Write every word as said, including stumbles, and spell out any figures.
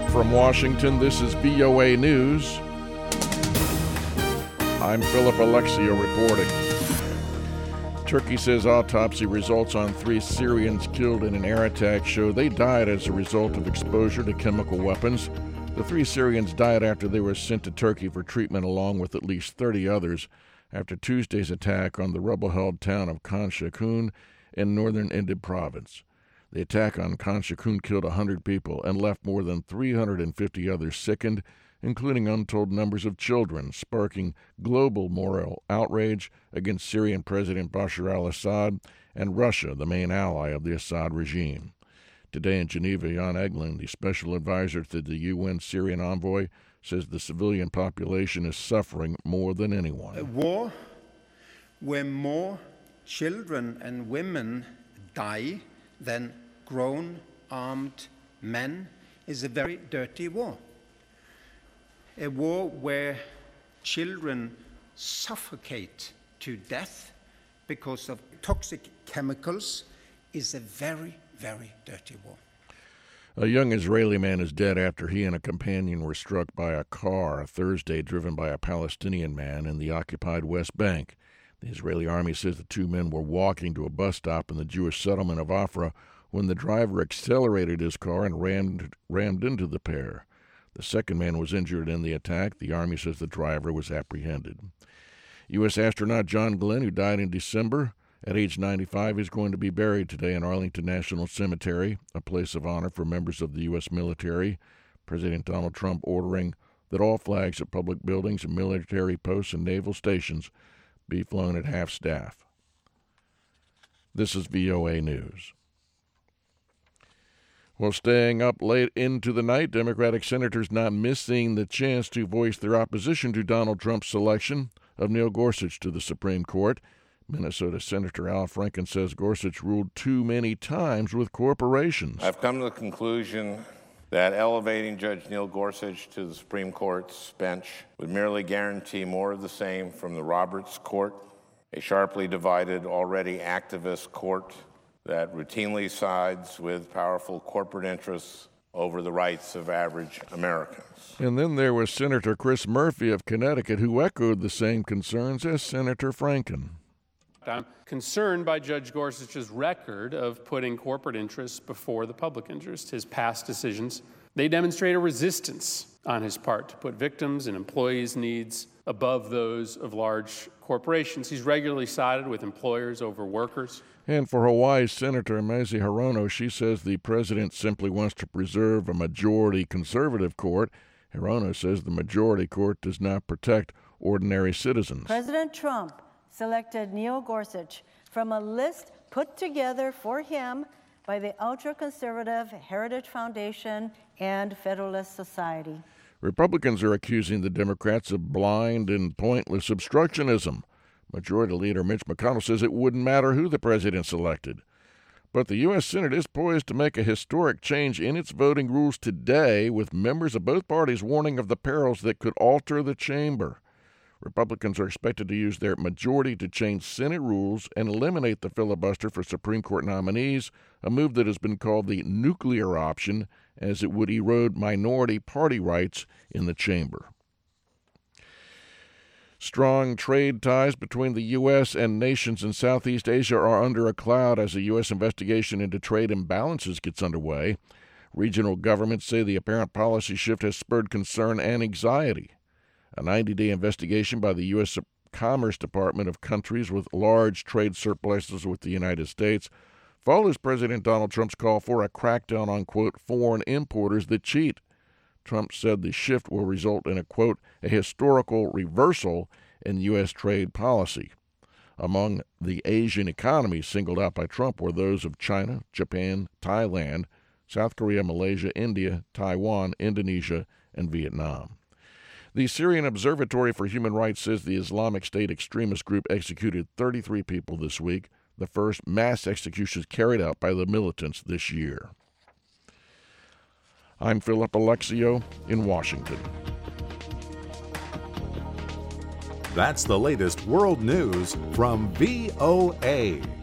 From Washington, this is V O A News. I'm Philip Alexio reporting. Turkey says autopsy results on three Syrians killed in an air attack show they died as a result of exposure to chemical weapons. The three Syrians died after they were sent to Turkey for treatment along with at least thirty others after Tuesday's attack on the rebel-held town of Khan Shaykhun in northern Idlib province. The attack on Khan Shaykhun killed one hundred people and left more than three hundred fifty others sickened, including untold numbers of children, sparking global moral outrage against Syrian President Bashar al-Assad and Russia, the main ally of the Assad regime. Today in Geneva, Jan Egeland, the special advisor to the U N Syrian envoy, says the civilian population is suffering more than anyone. A war where more children and women die than grown armed men is a very dirty war. A war where children suffocate to death because of toxic chemicals is a very, very dirty war. A young Israeli man is dead after he and a companion were struck by a car Thursday driven by a Palestinian man in the occupied West Bank. The Israeli army says the two men were walking to a bus stop in the Jewish settlement of Afra when the driver accelerated his car and rammed, rammed into the pair. The second man was injured in the attack. The Army says the driver was apprehended. U S astronaut John Glenn, who died in December at age ninety-five, is going to be buried today in Arlington National Cemetery, a place of honor for members of the U S military. President Donald Trump ordering that all flags at public buildings and military posts and naval stations be flown at half-staff. This is V O A News. Well, staying up late into the night, Democratic senators not missing the chance to voice their opposition to Donald Trump's selection of Neil Gorsuch to the Supreme Court. Minnesota Senator Al Franken says Gorsuch ruled too many times with corporations. I've come to the conclusion that elevating Judge Neil Gorsuch to the Supreme Court's bench would merely guarantee more of the same from the Roberts Court, a sharply divided, already activist court that routinely sides with powerful corporate interests over the rights of average Americans. And then there was Senator Chris Murphy of Connecticut, who echoed the same concerns as Senator Franken. I'm concerned by Judge Gorsuch's record of putting corporate interests before the public interest. His past decisions, they demonstrate a resistance on his part to put victims' and employees' needs above those of large corporations. He's regularly sided with employers over workers. And for Hawaii's Senator Mazie Hirono, she says the president simply wants to preserve a majority conservative court. Hirono says the majority court does not protect ordinary citizens. President Trump selected Neil Gorsuch from a list put together for him by the ultra-conservative Heritage Foundation and Federalist Society. Republicans are accusing the Democrats of blind and pointless obstructionism. Majority Leader Mitch McConnell says it wouldn't matter who the president selected. But the U S Senate is poised to make a historic change in its voting rules today, with members of both parties warning of the perils that could alter the chamber. Republicans are expected to use their majority to change Senate rules and eliminate the filibuster for Supreme Court nominees, a move that has been called the nuclear option, as it would erode minority party rights in the chamber. Strong trade ties between the U S and nations in Southeast Asia are under a cloud as a U S investigation into trade imbalances gets underway. Regional governments say the apparent policy shift has spurred concern and anxiety. A ninety-day investigation by the U S Commerce Department of countries with large trade surpluses with the United States follows President Donald Trump's call for a crackdown on, quote, foreign importers that cheat. Trump said the shift will result in a, quote, a historical reversal in U S trade policy. Among the Asian economies singled out by Trump were those of China, Japan, Thailand, South Korea, Malaysia, India, Taiwan, Indonesia, and Vietnam. The Syrian Observatory for Human Rights says the Islamic State extremist group executed thirty-three people this week, the first mass executions carried out by the militants this year. I'm Philip Alexio in Washington. That's the latest world news from V O A.